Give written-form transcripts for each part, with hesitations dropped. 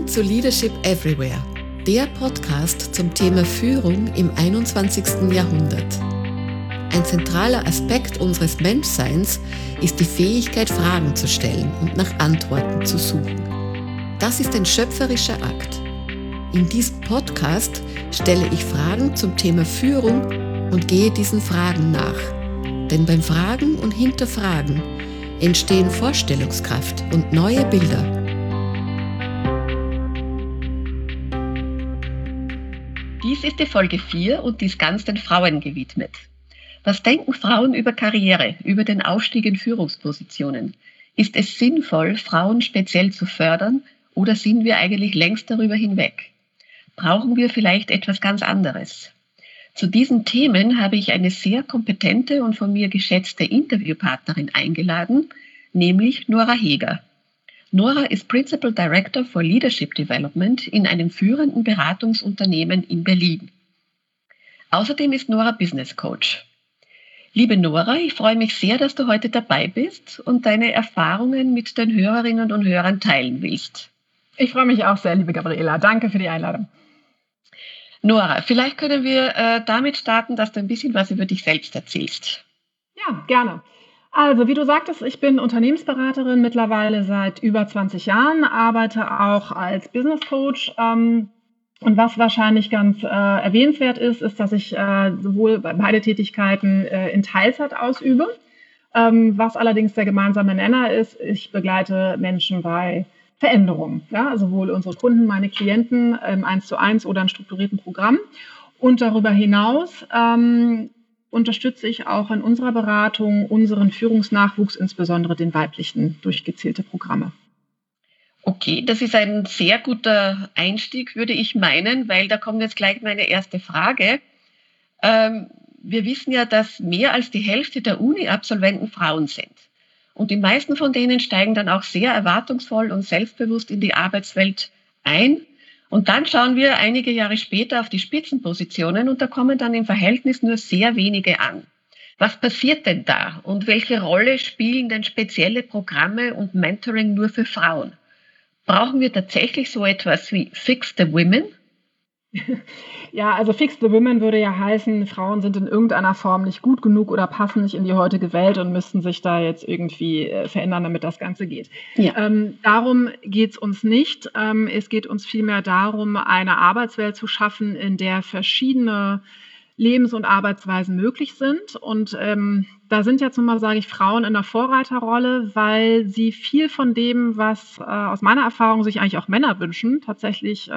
zu Leadership Everywhere, der Podcast zum Thema Führung im 21. Jahrhundert. Ein zentraler Aspekt unseres Menschseins ist die Fähigkeit, Fragen zu stellen und nach Antworten zu suchen. Das ist ein schöpferischer Akt. In diesem Podcast stelle ich Fragen zum Thema Führung und gehe diesen Fragen nach. Denn beim Fragen und Hinterfragen entstehen Vorstellungskraft und neue Bilder. Dies ist die Folge 4 und dies ganz den Frauen gewidmet. Was denken Frauen über Karriere, über den Aufstieg in Führungspositionen? Ist es sinnvoll, Frauen speziell zu fördern, oder sind wir eigentlich längst darüber hinweg? Brauchen wir vielleicht etwas ganz anderes? Zu diesen Themen habe ich eine sehr kompetente und von mir geschätzte Interviewpartnerin eingeladen, nämlich Nora Heger. Nora ist Principal Director for Leadership Development in einem führenden Beratungsunternehmen in Berlin. Außerdem ist Nora Business Coach. Liebe Nora, ich freue mich sehr, dass du heute dabei bist und deine Erfahrungen mit den Hörerinnen und Hörern teilen willst. Ich freue mich auch sehr, liebe Gabriela. Danke für die Einladung. Nora, vielleicht können wir damit starten, dass du ein bisschen was über dich selbst erzählst. Ja, gerne. Also, wie du sagtest, ich bin Unternehmensberaterin mittlerweile seit über 20 Jahren, arbeite auch als Business Coach. Und was wahrscheinlich ganz erwähnenswert ist, dass ich sowohl beide Tätigkeiten in Teilzeit ausübe. Was allerdings der gemeinsame Nenner ist, ich begleite Menschen bei Veränderungen. Ja, sowohl unsere Kunden, meine Klienten im 1:1 oder in strukturierten Programmen. Und darüber hinaus unterstütze ich auch in unserer Beratung unseren Führungsnachwuchs, insbesondere den weiblichen, durch gezielte Programme. Okay, das ist ein sehr guter Einstieg, würde ich meinen, weil da kommt jetzt gleich meine erste Frage. Wir wissen ja, dass mehr als die Hälfte der Uni-Absolventen Frauen sind. Und die meisten von denen steigen dann auch sehr erwartungsvoll und selbstbewusst in die Arbeitswelt ein. Und dann schauen wir einige Jahre später auf die Spitzenpositionen und da kommen dann im Verhältnis nur sehr wenige an. Was passiert denn da und welche Rolle spielen denn spezielle Programme und Mentoring nur für Frauen? Brauchen wir tatsächlich so etwas wie Fix the Women? Ja, also Fix the Women würde ja heißen, Frauen sind in irgendeiner Form nicht gut genug oder passen nicht in die heutige Welt und müssten sich da jetzt irgendwie verändern, damit das Ganze geht. Ja. Darum geht es uns nicht. Es geht uns vielmehr darum, eine Arbeitswelt zu schaffen, in der verschiedene Lebens- und Arbeitsweisen möglich sind. Und da sind jetzt nun mal, sage ich, Frauen in der Vorreiterrolle, weil sie viel von dem, was aus meiner Erfahrung sich eigentlich auch Männer wünschen, tatsächlich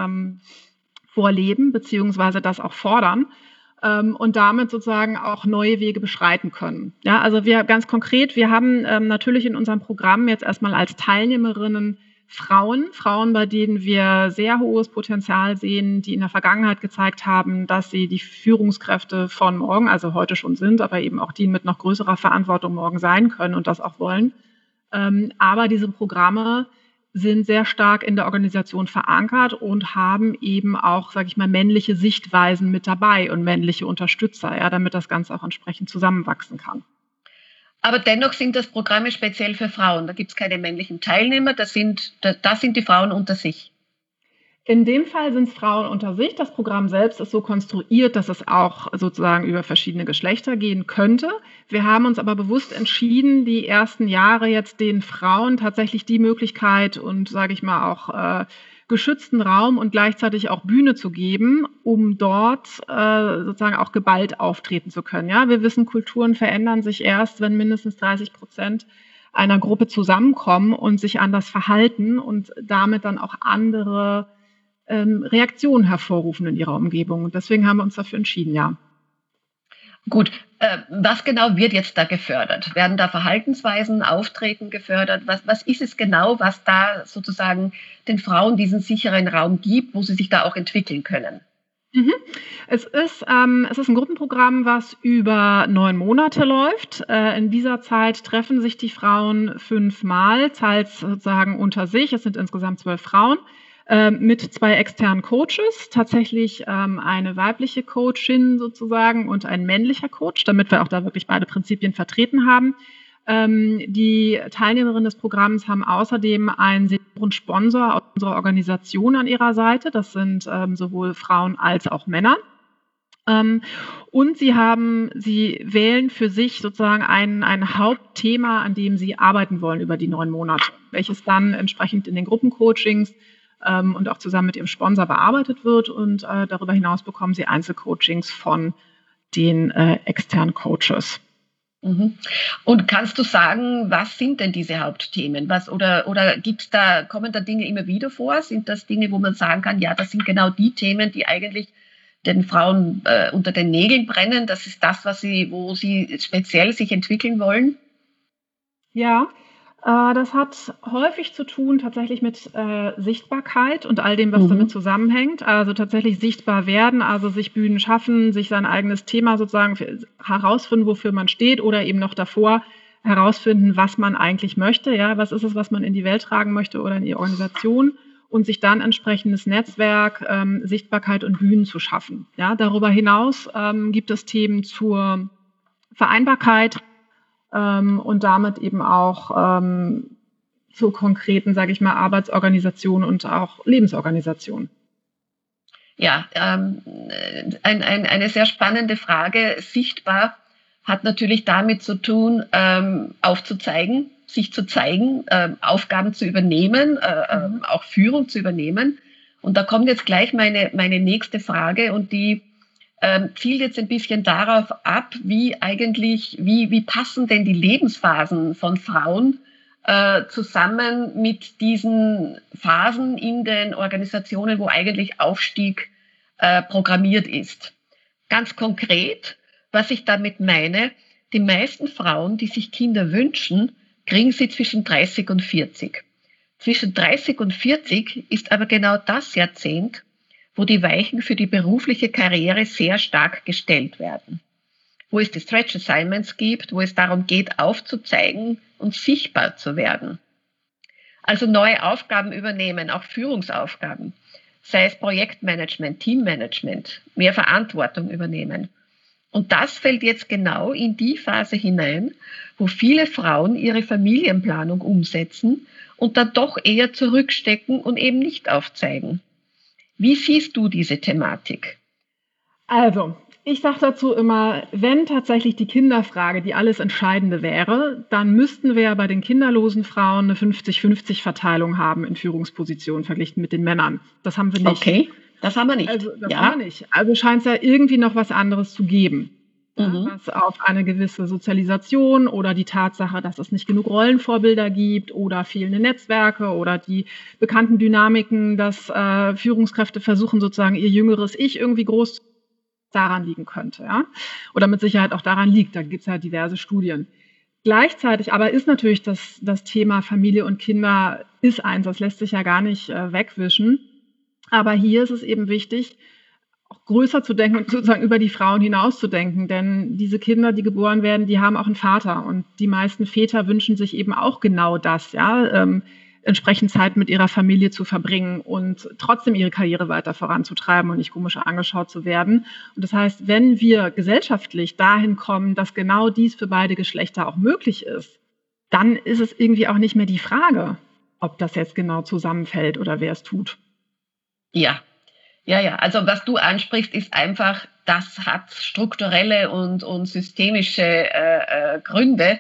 vorleben, beziehungsweise das auch fordern und damit sozusagen auch neue Wege beschreiten können. Ja, also wir ganz konkret, wir haben natürlich in unserem Programm jetzt erstmal als Teilnehmerinnen Frauen, bei denen wir sehr hohes Potenzial sehen, die in der Vergangenheit gezeigt haben, dass sie die Führungskräfte von morgen, also heute schon sind, aber eben auch die mit noch größerer Verantwortung morgen sein können und das auch wollen. Aber diese Programme sind sehr stark in der Organisation verankert und haben eben auch, sage ich mal, männliche Sichtweisen mit dabei und männliche Unterstützer, ja, damit das Ganze auch entsprechend zusammenwachsen kann. Aber dennoch sind das Programme speziell für Frauen. Da gibt es keine männlichen Teilnehmer, das sind die Frauen unter sich. In dem Fall sind es Frauen unter sich. Das Programm selbst ist so konstruiert, dass es auch sozusagen über verschiedene Geschlechter gehen könnte. Wir haben uns aber bewusst entschieden, die ersten Jahre jetzt den Frauen tatsächlich die Möglichkeit und, sage ich mal, auch geschützten Raum und gleichzeitig auch Bühne zu geben, um dort sozusagen auch geballt auftreten zu können. Ja, wir wissen, Kulturen verändern sich erst, wenn mindestens 30% einer Gruppe zusammenkommen und sich anders verhalten und damit dann auch andere Reaktionen hervorrufen in ihrer Umgebung. Und deswegen haben wir uns dafür entschieden, ja. Gut, was genau wird jetzt da gefördert? Werden da Verhaltensweisen, Auftreten gefördert? Was ist es genau, was da sozusagen den Frauen diesen sicheren Raum gibt, wo sie sich da auch entwickeln können? Es ist ein Gruppenprogramm, was über 9 Monate läuft. In dieser Zeit treffen sich die Frauen 5-mal, teils sozusagen unter sich. Es sind insgesamt 12 Frauen. Mit 2 externen Coaches, tatsächlich eine weibliche Coachin sozusagen und ein männlicher Coach, damit wir auch da wirklich beide Prinzipien vertreten haben. Die Teilnehmerinnen des Programms haben außerdem einen Senioren-Sponsor aus unserer Organisation an ihrer Seite. Das sind sowohl Frauen als auch Männer. Und sie wählen für sich sozusagen ein Hauptthema, an dem sie arbeiten wollen über die 9 Monate, welches dann entsprechend in den Gruppencoachings und auch zusammen mit ihrem Sponsor bearbeitet wird. Und darüber hinaus bekommen sie Einzelcoachings von den externen Coaches. Und kannst du sagen, was sind denn diese Hauptthemen? Oder kommen da Dinge immer wieder vor? Sind das Dinge, wo man sagen kann, ja, das sind genau die Themen, die eigentlich den Frauen unter den Nägeln brennen? Das ist das, wo sie speziell sich entwickeln wollen? Ja, das hat häufig zu tun tatsächlich mit Sichtbarkeit und all dem, was damit zusammenhängt. Also tatsächlich sichtbar werden, also sich Bühnen schaffen, sich sein eigenes Thema sozusagen herausfinden, wofür man steht, oder eben noch davor herausfinden, was man eigentlich möchte. Ja, was ist es, was man in die Welt tragen möchte oder in die Organisation, und sich dann entsprechendes Netzwerk, Sichtbarkeit und Bühnen zu schaffen. Ja, darüber hinaus gibt es Themen zur Vereinbarkeit und damit eben auch zur konkreten, sage ich mal, Arbeitsorganisation und auch Lebensorganisation. Ja, eine sehr spannende Frage. Sichtbar hat natürlich damit zu tun, aufzuzeigen, sich zu zeigen, Aufgaben zu übernehmen, auch Führung zu übernehmen. Und da kommt jetzt gleich meine nächste Frage, und die zielt jetzt ein bisschen darauf ab, wie passen denn die Lebensphasen von Frauen zusammen mit diesen Phasen in den Organisationen, wo eigentlich Aufstieg programmiert ist. Ganz konkret, was ich damit meine, die meisten Frauen, die sich Kinder wünschen, kriegen sie zwischen 30 und 40. Zwischen 30 und 40 ist aber genau das Jahrzehnt, wo die Weichen für die berufliche Karriere sehr stark gestellt werden. Wo es die Stretch Assignments gibt, wo es darum geht, aufzuzeigen und sichtbar zu werden. Also neue Aufgaben übernehmen, auch Führungsaufgaben, sei es Projektmanagement, Teammanagement, mehr Verantwortung übernehmen. Und das fällt jetzt genau in die Phase hinein, wo viele Frauen ihre Familienplanung umsetzen und dann doch eher zurückstecken und eben nicht aufzeigen. Wie siehst du diese Thematik? Also, ich sage dazu immer, wenn tatsächlich die Kinderfrage die alles Entscheidende wäre, dann müssten wir ja bei den kinderlosen Frauen eine 50-50-Verteilung haben in Führungspositionen verglichen mit den Männern. Das haben wir nicht. Okay. Das haben wir nicht. Haben wir nicht. Also scheint es ja irgendwie noch was anderes zu geben, was auf eine gewisse Sozialisation oder die Tatsache, dass es nicht genug Rollenvorbilder gibt oder fehlende Netzwerke oder die bekannten Dynamiken, dass Führungskräfte versuchen, sozusagen ihr jüngeres Ich irgendwie groß daran liegen könnte. Ja? Oder mit Sicherheit auch daran liegt. Da gibt es ja diverse Studien. Gleichzeitig aber ist natürlich das Thema Familie und Kinder ist eins, das lässt sich ja gar nicht wegwischen. Aber hier ist es eben wichtig, auch größer zu denken und sozusagen über die Frauen hinaus zu denken. Denn diese Kinder, die geboren werden, die haben auch einen Vater. Und die meisten Väter wünschen sich eben auch genau das, ja, entsprechend Zeit mit ihrer Familie zu verbringen und trotzdem ihre Karriere weiter voranzutreiben und nicht komisch angeschaut zu werden. Und das heißt, wenn wir gesellschaftlich dahin kommen, dass genau dies für beide Geschlechter auch möglich ist, dann ist es irgendwie auch nicht mehr die Frage, ob das jetzt genau zusammenfällt oder wer es tut. Ja. Also was du ansprichst, ist einfach, das hat strukturelle und systemische Gründe,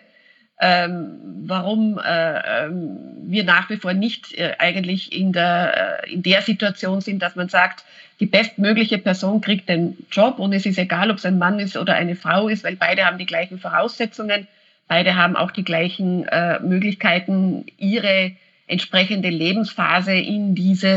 warum wir nach wie vor nicht eigentlich in der Situation sind, dass man sagt, die bestmögliche Person kriegt den Job und es ist egal, ob es ein Mann ist oder eine Frau ist, weil beide haben die gleichen Voraussetzungen, beide haben auch die gleichen Möglichkeiten, ihre entsprechende Lebensphase in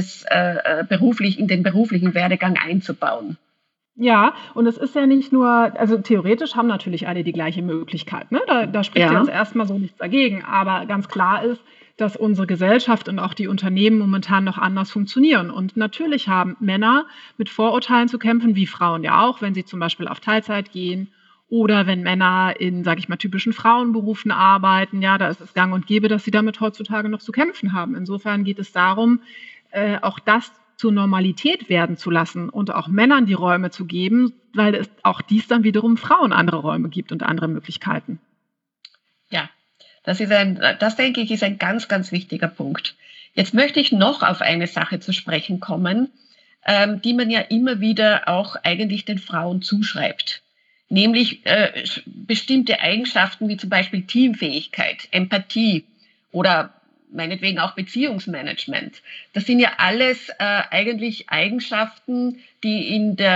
in den beruflichen Werdegang einzubauen. Ja, und es ist ja nicht nur, also theoretisch haben natürlich alle die gleiche Möglichkeit, ne? Da spricht jetzt erstmal so nichts dagegen, aber ganz klar ist, dass unsere Gesellschaft und auch die Unternehmen momentan noch anders funktionieren. Und natürlich haben Männer mit Vorurteilen zu kämpfen, wie Frauen ja auch, wenn sie zum Beispiel auf Teilzeit gehen oder wenn Männer in, sage ich mal, typischen Frauenberufen arbeiten. Ja, da ist es gang und gäbe, dass sie damit heutzutage noch zu kämpfen haben. Insofern geht es darum, auch das zur Normalität werden zu lassen und auch Männern die Räume zu geben, weil es auch dies dann wiederum Frauen andere Räume gibt und andere Möglichkeiten. Ja, Das denke ich, ist ein ganz, ganz wichtiger Punkt. Jetzt möchte ich noch auf eine Sache zu sprechen kommen, die man ja immer wieder auch eigentlich den Frauen zuschreibt. Nämlich bestimmte Eigenschaften wie zum Beispiel Teamfähigkeit, Empathie oder meinetwegen auch Beziehungsmanagement. Das sind ja alles eigentlich Eigenschaften, die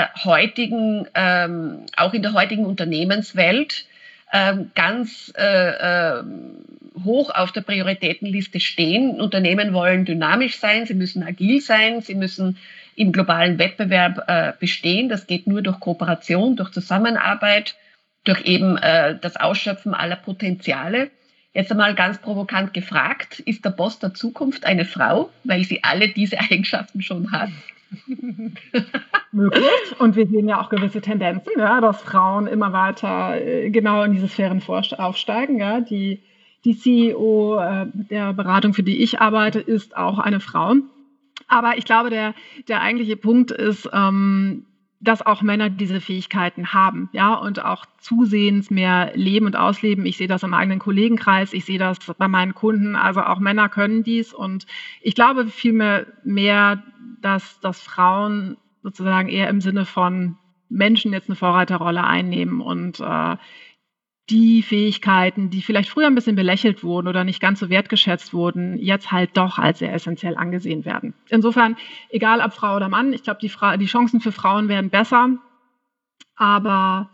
auch in der heutigen Unternehmenswelt ganz hoch auf der Prioritätenliste stehen. Unternehmen wollen dynamisch sein, sie müssen agil sein, sie müssen im globalen Wettbewerb bestehen. Das geht nur durch Kooperation, durch Zusammenarbeit, durch eben das Ausschöpfen aller Potenziale. Jetzt einmal ganz provokant gefragt, ist der Boss der Zukunft eine Frau, weil sie alle diese Eigenschaften schon hat? Möglich. Und wir sehen ja auch gewisse Tendenzen, ja, dass Frauen immer weiter genau in diese Sphären aufsteigen. Ja. Die CEO der Beratung, für die ich arbeite, ist auch eine Frau. Aber ich glaube, der eigentliche Punkt ist, dass auch Männer diese Fähigkeiten haben, ja, und auch zusehends mehr leben und ausleben. Ich sehe das im eigenen Kollegenkreis, ich sehe das bei meinen Kunden, also auch Männer können dies und ich glaube vielmehr mehr, dass Frauen sozusagen eher im Sinne von Menschen jetzt eine Vorreiterrolle einnehmen und die Fähigkeiten, die vielleicht früher ein bisschen belächelt wurden oder nicht ganz so wertgeschätzt wurden, jetzt halt doch als sehr essentiell angesehen werden. Insofern, egal ob Frau oder Mann, ich glaube, die Chancen für Frauen werden besser, aber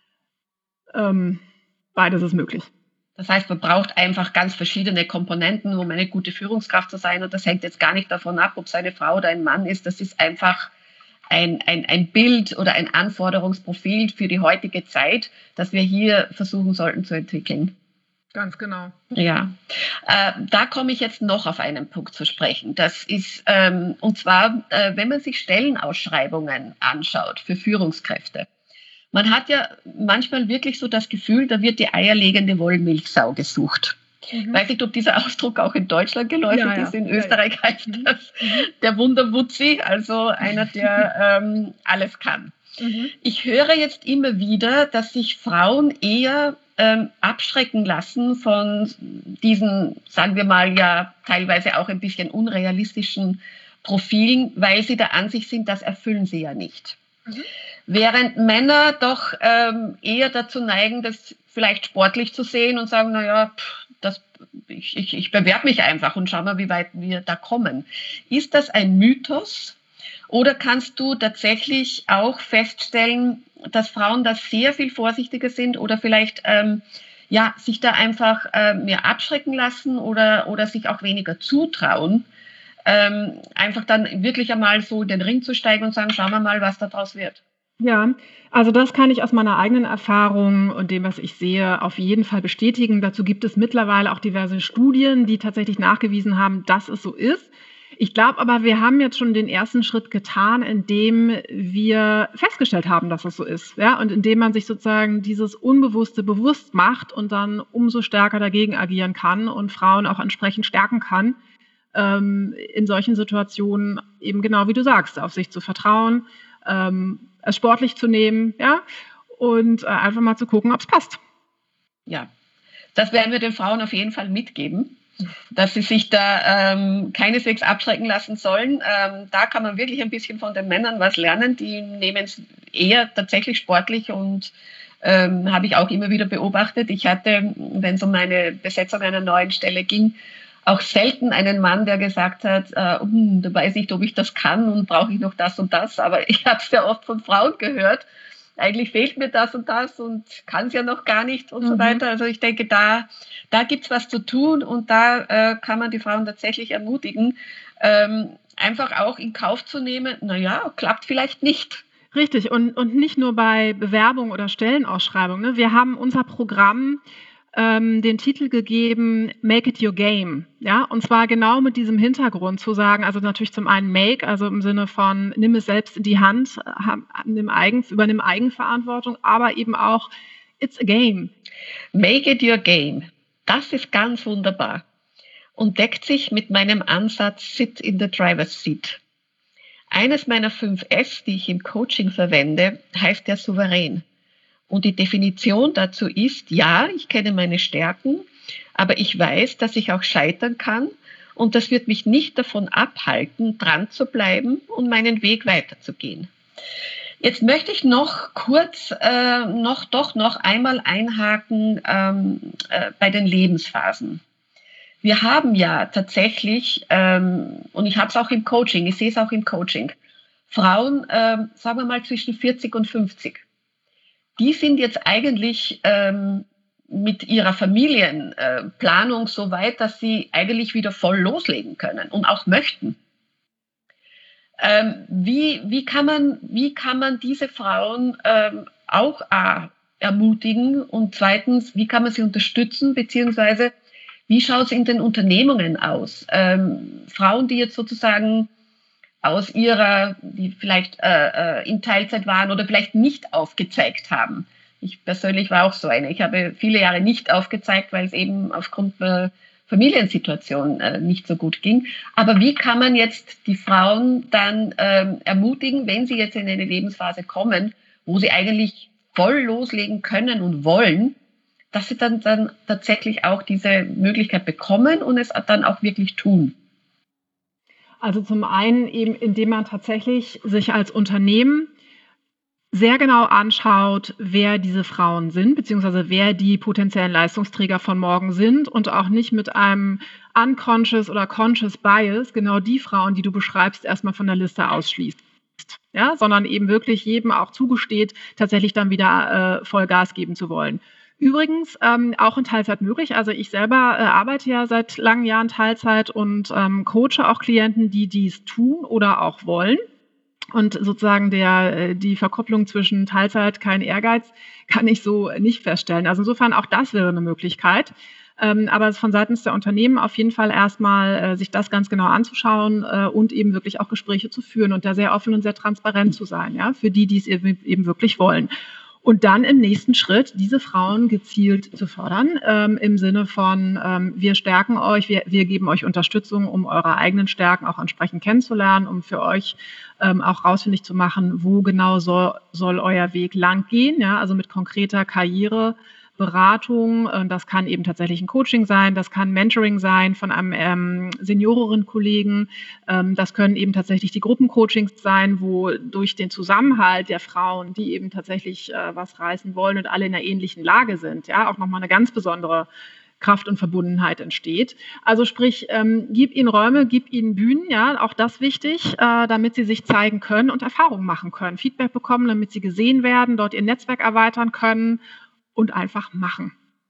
beides ist möglich. Das heißt, man braucht einfach ganz verschiedene Komponenten, um eine gute Führungskraft zu sein. Und das hängt jetzt gar nicht davon ab, ob es eine Frau oder ein Mann ist. Das ist einfach ein Bild oder ein Anforderungsprofil für die heutige Zeit, das wir hier versuchen sollten zu entwickeln. Ganz genau. Ja, da komme ich jetzt noch auf einen Punkt zu sprechen. Das ist, und zwar, wenn man sich Stellenausschreibungen anschaut für Führungskräfte. Man hat ja manchmal wirklich so das Gefühl, da wird die eierlegende Wollmilchsau gesucht. Ich weiß nicht, ob dieser Ausdruck auch in Deutschland geläufig ist. In Österreich heißt das der Wunderwutzi, also einer, der alles kann. Ich höre jetzt immer wieder, dass sich Frauen eher abschrecken lassen von diesen, sagen wir mal, ja teilweise auch ein bisschen unrealistischen Profilen, weil sie der Ansicht sind, das erfüllen sie ja nicht. Während Männer doch eher dazu neigen, das vielleicht sportlich zu sehen und sagen, naja, ich bewerbe mich einfach und schau mal, wie weit wir da kommen. Ist das ein Mythos oder kannst du tatsächlich auch feststellen, dass Frauen da sehr viel vorsichtiger sind oder vielleicht sich da einfach mehr abschrecken lassen oder sich auch weniger zutrauen, einfach dann wirklich einmal so in den Ring zu steigen und sagen, schauen wir mal, was daraus wird? Ja, also das kann ich aus meiner eigenen Erfahrung und dem, was ich sehe, auf jeden Fall bestätigen. Dazu gibt es mittlerweile auch diverse Studien, die tatsächlich nachgewiesen haben, dass es so ist. Ich glaube aber, wir haben jetzt schon den ersten Schritt getan, indem wir festgestellt haben, dass es so ist. Ja? Und indem man sich sozusagen dieses Unbewusste bewusst macht und dann umso stärker dagegen agieren kann und Frauen auch entsprechend stärken kann, in solchen Situationen eben genau wie du sagst, auf sich zu vertrauen, es sportlich zu nehmen, ja, und einfach mal zu gucken, ob es passt. Ja, das werden wir den Frauen auf jeden Fall mitgeben, dass sie sich da keineswegs abschrecken lassen sollen. Da kann man wirklich ein bisschen von den Männern was lernen. Die nehmen es eher tatsächlich sportlich und habe ich auch immer wieder beobachtet. Ich hatte, wenn es um eine Besetzung einer neuen Stelle ging, auch selten einen Mann, der gesagt hat, da weiß ich nicht, ob ich das kann und brauche ich noch das und das. Aber ich habe es sehr oft von Frauen gehört. Eigentlich fehlt mir das und kann es ja noch gar nicht und so weiter. Also ich denke, da gibt es was zu tun und da kann man die Frauen tatsächlich ermutigen, einfach auch in Kauf zu nehmen, naja, klappt vielleicht nicht. Richtig, und nicht nur bei Bewerbung oder Stellenausschreibung. Ne? Wir haben unser Programm den Titel gegeben, Make it your game. Ja, und zwar genau mit diesem Hintergrund zu sagen, also natürlich zum einen make, also im Sinne von nimm es selbst in die Hand, übernimm Eigenverantwortung, aber eben auch it's a game. Make it your game. Das ist ganz wunderbar und deckt sich mit meinem Ansatz Sit in the driver's seat. Eines meiner 5 S, die ich im Coaching verwende, heißt der Souverän. Und die Definition dazu ist, ja, ich kenne meine Stärken, Aber ich weiß, dass ich auch scheitern kann und das wird mich nicht davon abhalten, dran zu bleiben und meinen Weg weiterzugehen. Jetzt möchte ich noch kurz noch einmal einhaken bei den Lebensphasen. Wir haben ja tatsächlich, und ich habe es auch im Coaching, ich sehe es auch im Coaching, Frauen, sagen wir mal zwischen 40 und 50. Die sind jetzt eigentlich mit ihrer Familienplanung so weit, dass sie eigentlich wieder voll loslegen können und auch möchten. Wie kann man diese Frauen auch ermutigen und zweitens, wie kann man sie unterstützen, beziehungsweise wie schaut es in den Unternehmungen aus? Frauen, die jetzt sozusagen die vielleicht in Teilzeit waren oder vielleicht nicht aufgezeigt haben. Ich persönlich war auch so eine. Ich habe viele Jahre nicht aufgezeigt, weil es eben aufgrund der Familiensituation nicht so gut ging. Aber wie kann man jetzt die Frauen dann ermutigen, wenn sie jetzt in eine Lebensphase kommen, wo sie eigentlich voll loslegen können und wollen, dass sie dann tatsächlich auch diese Möglichkeit bekommen und es dann auch wirklich tun? Also zum einen eben, indem man tatsächlich sich als Unternehmen sehr genau anschaut, wer diese Frauen sind, beziehungsweise wer die potenziellen Leistungsträger von morgen sind und auch nicht mit einem unconscious oder conscious bias genau die Frauen, die du beschreibst, erstmal von der Liste ausschließt. Ja, sondern eben wirklich jedem auch zugesteht, tatsächlich dann wieder voll Gas geben zu wollen. Übrigens auch in Teilzeit möglich. Also ich selber arbeite ja seit langen Jahren Teilzeit und coache auch Klienten, die dies tun oder auch wollen. Und sozusagen die Verkopplung zwischen Teilzeit, kein Ehrgeiz, kann ich so nicht feststellen. Also insofern auch das wäre eine Möglichkeit. Aber von seitens der Unternehmen auf jeden Fall erstmal sich das ganz genau anzuschauen und eben wirklich auch Gespräche zu führen und da sehr offen und sehr transparent zu sein, ja, für die es eben wirklich wollen. Und dann im nächsten Schritt diese Frauen gezielt zu fördern, im Sinne von, wir stärken euch, wir geben euch Unterstützung, um eure eigenen Stärken auch entsprechend kennenzulernen, um für euch auch rausfindig zu machen, wo genau soll euer Weg lang gehen, ja, also mit konkreter Karriereberatung. Das kann eben tatsächlich ein Coaching sein, das kann Mentoring sein von einem Seniorenkollegen. Das können eben tatsächlich die Gruppencoachings sein, wo durch den Zusammenhalt der Frauen, die eben tatsächlich was reißen wollen und alle in einer ähnlichen Lage sind, ja, auch nochmal eine ganz besondere Kraft und Verbundenheit entsteht. Also sprich, gib ihnen Räume, gib ihnen Bühnen, ja, auch das wichtig, damit sie sich zeigen können und Erfahrungen machen können, Feedback bekommen, damit sie gesehen werden, dort ihr Netzwerk erweitern können und einfach machen.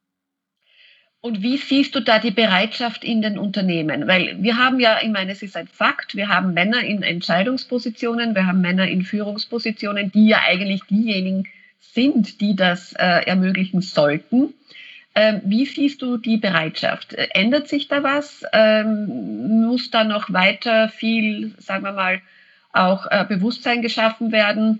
Und wie siehst du da die Bereitschaft in den Unternehmen? Weil wir haben ja, ich meine, es ist ein Fakt, wir haben Männer in Entscheidungspositionen, wir haben Männer in Führungspositionen, die ja eigentlich diejenigen sind, die das ermöglichen sollten. Wie siehst du die Bereitschaft? Ändert sich da was? Muss da noch weiter viel, sagen wir mal, auch Bewusstsein geschaffen werden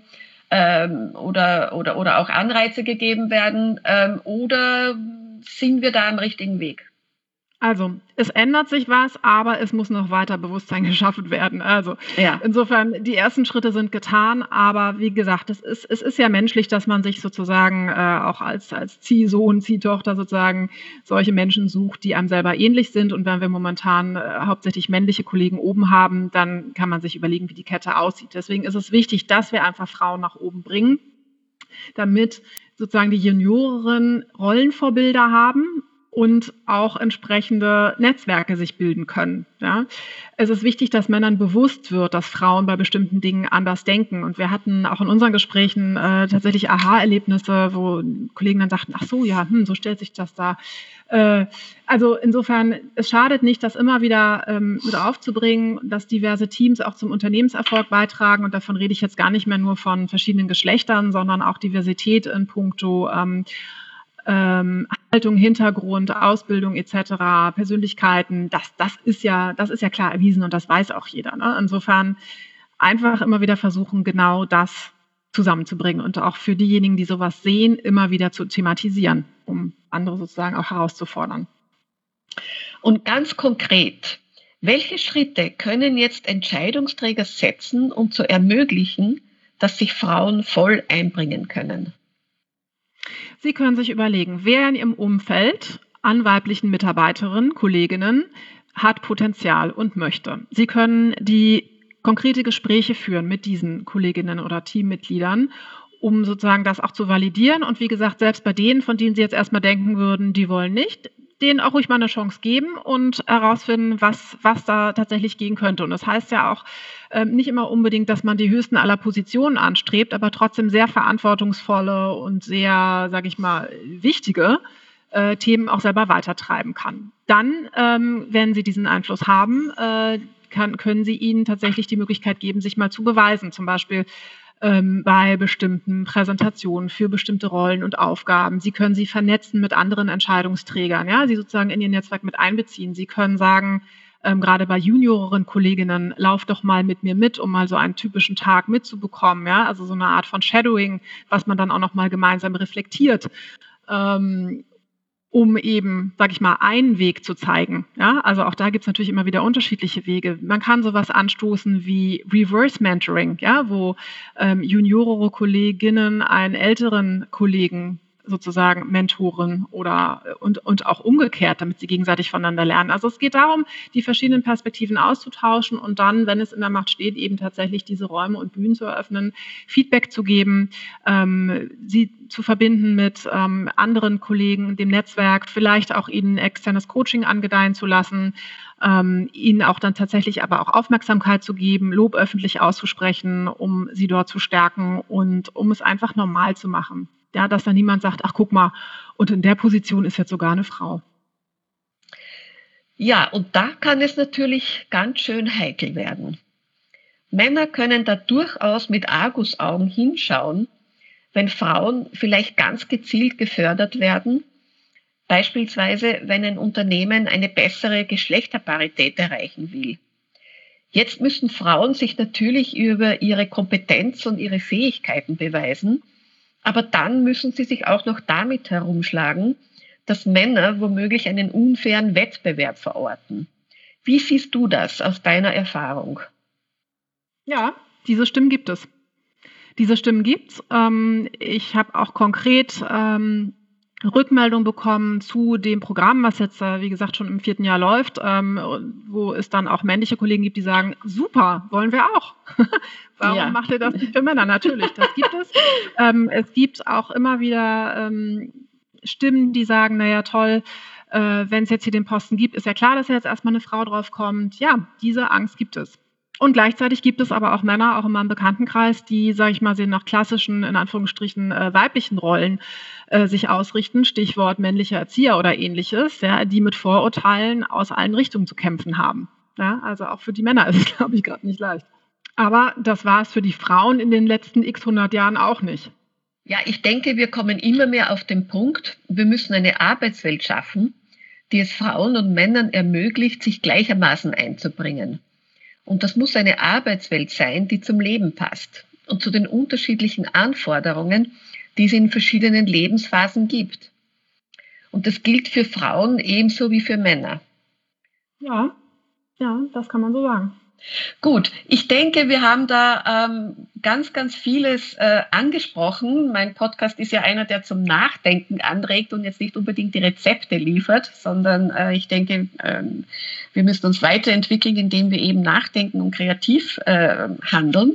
oder auch Anreize gegeben werden? Oder sind wir da am richtigen Weg? Also, es ändert sich was, aber es muss noch weiter Bewusstsein geschaffen werden. Also, ja. Insofern, die ersten Schritte sind getan, aber wie gesagt, es ist ja menschlich, dass man sich sozusagen auch als Ziehsohn, Ziehtochter sozusagen solche Menschen sucht, die einem selber ähnlich sind. Und wenn wir momentan hauptsächlich männliche Kollegen oben haben, dann kann man sich überlegen, wie die Kette aussieht. Deswegen ist es wichtig, dass wir einfach Frauen nach oben bringen, damit sozusagen die Juniorinnen Rollenvorbilder haben und auch entsprechende Netzwerke sich bilden können. Ja. Es ist wichtig, dass Männern bewusst wird, dass Frauen bei bestimmten Dingen anders denken. Und wir hatten auch in unseren Gesprächen tatsächlich Aha-Erlebnisse, wo Kollegen dann sagten, ach so, ja, so stellt sich das da. Also insofern, es schadet nicht, das immer wieder mit aufzubringen, dass diverse Teams auch zum Unternehmenserfolg beitragen. Und davon rede ich jetzt gar nicht mehr nur von verschiedenen Geschlechtern, sondern auch Diversität in puncto Haltung, Hintergrund, Ausbildung etc., Persönlichkeiten, das ist ja klar erwiesen und das weiß auch jeder. Ne? Insofern einfach immer wieder versuchen, genau das zusammenzubringen und auch für diejenigen, die sowas sehen, immer wieder zu thematisieren, um andere sozusagen auch herauszufordern. Und ganz konkret, welche Schritte können jetzt Entscheidungsträger setzen, um zu ermöglichen, dass sich Frauen voll einbringen können? Sie können sich überlegen, wer in Ihrem Umfeld an weiblichen Mitarbeiterinnen, Kolleginnen hat Potenzial und möchte. Sie können die konkrete Gespräche führen mit diesen Kolleginnen oder Teammitgliedern, um sozusagen das auch zu validieren. Und wie gesagt, selbst bei denen, von denen Sie jetzt erstmal denken würden, die wollen nicht, denen auch ruhig mal eine Chance geben und herausfinden, was da tatsächlich gehen könnte. Und das heißt ja auch nicht immer unbedingt, dass man die höchsten aller Positionen anstrebt, aber trotzdem sehr verantwortungsvolle und sehr, sage ich mal, wichtige Themen auch selber weitertreiben kann. Dann, wenn Sie diesen Einfluss haben, können Sie ihnen tatsächlich die Möglichkeit geben, sich mal zu beweisen, zum Beispiel bei bestimmten Präsentationen für bestimmte Rollen und Aufgaben. Sie können sie vernetzen mit anderen Entscheidungsträgern, ja, sie sozusagen in ihr Netzwerk mit einbeziehen. Sie können sagen, gerade bei junioreren Kolleginnen, lauf doch mal mit mir mit, um mal so einen typischen Tag mitzubekommen, ja, also so eine Art von Shadowing, was man dann auch noch mal gemeinsam reflektiert, um eben, sage ich mal, einen Weg zu zeigen. Ja? Also auch da gibt es natürlich immer wieder unterschiedliche Wege. Man kann sowas anstoßen wie Reverse Mentoring, ja? Wo juniorere Kolleginnen einen älteren Kollegen sozusagen mentoren und auch umgekehrt, damit sie gegenseitig voneinander lernen. Also es geht darum, die verschiedenen Perspektiven auszutauschen und dann, wenn es in der Macht steht, eben tatsächlich diese Räume und Bühnen zu eröffnen, Feedback zu geben, sie zu verbinden mit anderen Kollegen, dem Netzwerk, vielleicht auch ihnen externes Coaching angedeihen zu lassen, ihnen auch dann tatsächlich aber auch Aufmerksamkeit zu geben, Lob öffentlich auszusprechen, um sie dort zu stärken und um es einfach normal zu machen. Ja, dass dann niemand sagt, ach guck mal, und in der Position ist jetzt sogar eine Frau. Ja, und da kann es natürlich ganz schön heikel werden. Männer können da durchaus mit Argusaugen hinschauen, wenn Frauen vielleicht ganz gezielt gefördert werden, beispielsweise wenn ein Unternehmen eine bessere Geschlechterparität erreichen will. Jetzt müssen Frauen sich natürlich über ihre Kompetenz und ihre Fähigkeiten beweisen, aber dann müssen sie sich auch noch damit herumschlagen, dass Männer womöglich einen unfairen Wettbewerb verorten. Wie siehst du das aus deiner Erfahrung? Ja, diese Stimmen gibt es. Ich habe auch konkret Rückmeldung bekommen zu dem Programm, was jetzt, wie gesagt, schon im 4. Jahr läuft, wo es dann auch männliche Kollegen gibt, die sagen, super, wollen wir auch. Warum macht ihr das nicht für Männer? Natürlich, das gibt es. Es gibt auch immer wieder Stimmen, die sagen, naja, toll, wenn es jetzt hier den Posten gibt, ist ja klar, dass jetzt erstmal eine Frau drauf kommt. Ja, diese Angst gibt es. Und gleichzeitig gibt es aber auch Männer, auch in meinem Bekanntenkreis, die, sage ich mal, nach klassischen, in Anführungsstrichen, weiblichen Rollen sich ausrichten, Stichwort männlicher Erzieher oder ähnliches, ja, die mit Vorurteilen aus allen Richtungen zu kämpfen haben. Ja, also auch für die Männer ist es, glaube ich, gerade nicht leicht. Aber das war es für die Frauen in den letzten x 100 Jahren auch nicht. Ja, ich denke, wir kommen immer mehr auf den Punkt, wir müssen eine Arbeitswelt schaffen, die es Frauen und Männern ermöglicht, sich gleichermaßen einzubringen. Und das muss eine Arbeitswelt sein, die zum Leben passt und zu den unterschiedlichen Anforderungen, die es in verschiedenen Lebensphasen gibt. Und das gilt für Frauen ebenso wie für Männer. Ja, das kann man so sagen. Gut, ich denke, wir haben da ganz, ganz vieles angesprochen. Mein Podcast ist ja einer, der zum Nachdenken anregt und jetzt nicht unbedingt die Rezepte liefert, sondern ich denke, wir müssen uns weiterentwickeln, indem wir eben nachdenken und kreativ handeln.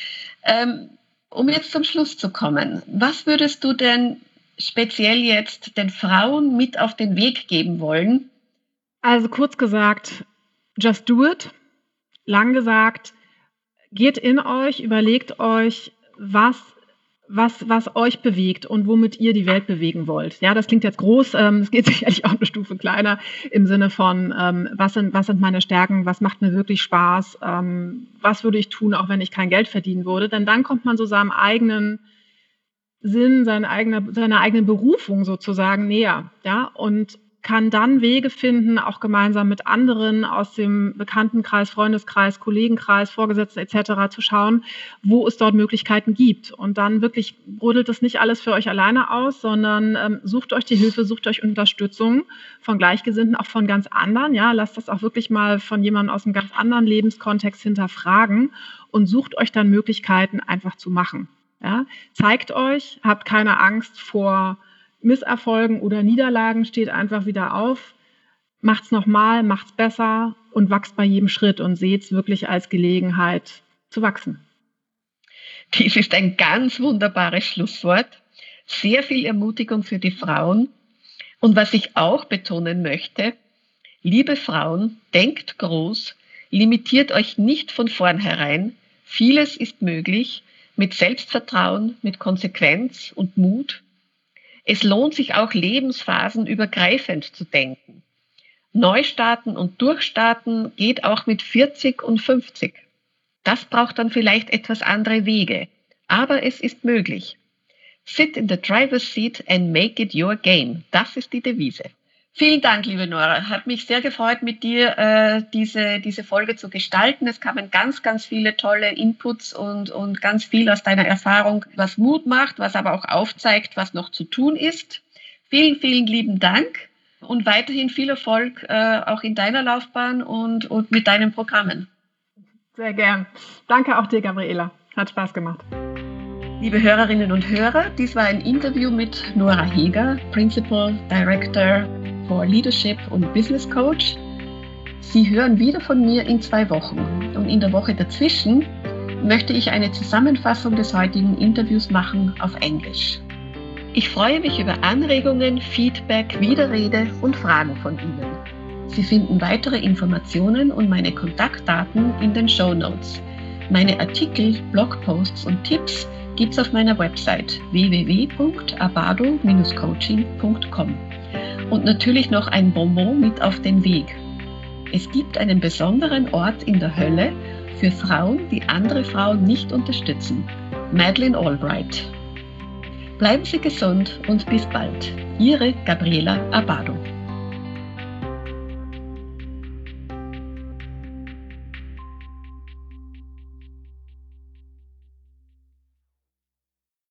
Um jetzt zum Schluss zu kommen, was würdest du denn speziell jetzt den Frauen mit auf den Weg geben wollen? Also kurz gesagt, just do it. Lang gesagt, geht in euch, überlegt euch, was euch bewegt und womit ihr die Welt bewegen wollt. Ja, das klingt jetzt groß, es geht sicherlich auch eine Stufe kleiner im Sinne von, was sind meine Stärken, was macht mir wirklich Spaß, was würde ich tun, auch wenn ich kein Geld verdienen würde. Denn dann kommt man so seinem eigenen Sinn, seiner eigenen Berufung sozusagen näher. Ja, und kann dann Wege finden, auch gemeinsam mit anderen aus dem Bekanntenkreis, Freundeskreis, Kollegenkreis, Vorgesetzten etc. zu schauen, wo es dort Möglichkeiten gibt. Und dann wirklich brodelt das nicht alles für euch alleine aus, sondern sucht euch die Hilfe, sucht euch Unterstützung von Gleichgesinnten, auch von ganz anderen. Ja, lasst das auch wirklich mal von jemandem aus einem ganz anderen Lebenskontext hinterfragen und sucht euch dann Möglichkeiten, einfach zu machen. Ja, zeigt euch, habt keine Angst vor Misserfolgen oder Niederlagen steht einfach wieder auf, macht's nochmal, macht's besser und wachst bei jedem Schritt und seht's wirklich als Gelegenheit zu wachsen. Dies ist ein ganz wunderbares Schlusswort. Sehr viel Ermutigung für die Frauen. Und was ich auch betonen möchte, liebe Frauen, denkt groß, limitiert euch nicht von vornherein. Vieles ist möglich mit Selbstvertrauen, mit Konsequenz und Mut. Es lohnt sich auch, lebensphasenübergreifend zu denken. Neustarten und Durchstarten geht auch mit 40 und 50. Das braucht dann vielleicht etwas andere Wege, aber es ist möglich. Sit in the driver's seat and make it your game. Das ist die Devise. Vielen Dank, liebe Nora. Hat mich sehr gefreut, mit dir diese Folge zu gestalten. Es kamen ganz, ganz viele tolle Inputs und ganz viel aus deiner Erfahrung, was Mut macht, was aber auch aufzeigt, was noch zu tun ist. Vielen, vielen lieben Dank und weiterhin viel Erfolg auch in deiner Laufbahn und mit deinen Programmen. Sehr gern. Danke auch dir, Gabriela. Hat Spaß gemacht. Liebe Hörerinnen und Hörer, dies war ein Interview mit Nora Heger, Principal Director for Leadership und Business Coach. Sie hören wieder von mir in 2 Wochen. Und in der Woche dazwischen möchte ich eine Zusammenfassung des heutigen Interviews machen auf Englisch. Ich freue mich über Anregungen, Feedback, Widerrede und Fragen von Ihnen. Sie finden weitere Informationen und meine Kontaktdaten in den Shownotes. Meine Artikel, Blogposts und Tipps gibt's auf meiner Website www.abado-coaching.com. Und natürlich noch ein Bonbon mit auf den Weg. Es gibt einen besonderen Ort in der Hölle für Frauen, die andere Frauen nicht unterstützen. Madeleine Albright. Bleiben Sie gesund und bis bald. Ihre Gabriela Abado.